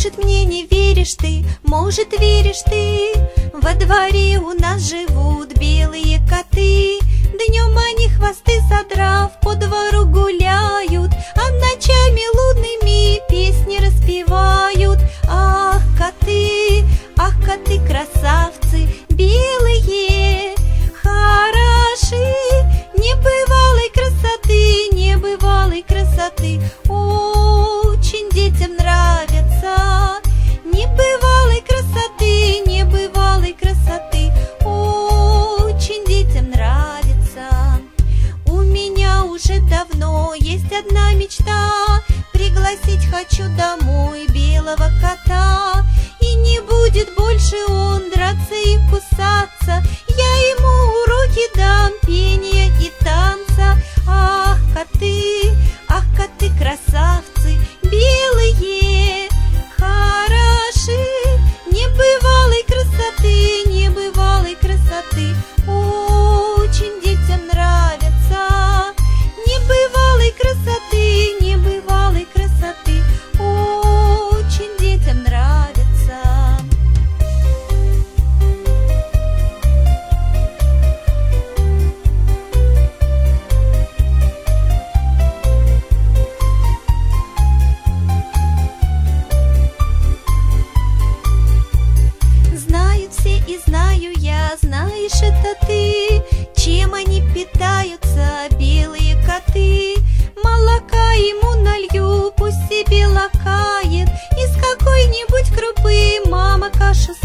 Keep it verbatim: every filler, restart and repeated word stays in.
Может, мне не веришь ты, может, веришь ты. Во дворе у нас живут белые коты. Днем они хвосты содрав по двору гуляют, а ночами лунными песни распевают. Ах, коты, ах, коты красавцы белые, хороши, небывалой красоты, небывалой красоты. Очень детям нравятся, небывалой красоты, небывалой красоты. Очень детям нравится. У меня уже давно есть одна мечта, пригласить хочу домой белого кота. И не будет больше он драться и кусаться, я ему уроки дам пения и танца. Ах, коты, ах, коты красавцы белые, хороши, небывалой красоты, небывалой красоты. Очень детям нравятся, небывалой красоты, небывалой красоты. Очень детям нравится. Знают все и знаю я, знаешь это ты, чем они питаются, белые коты. Молока ему налью, пусть себе лакает, из какой-нибудь крупы мама кашу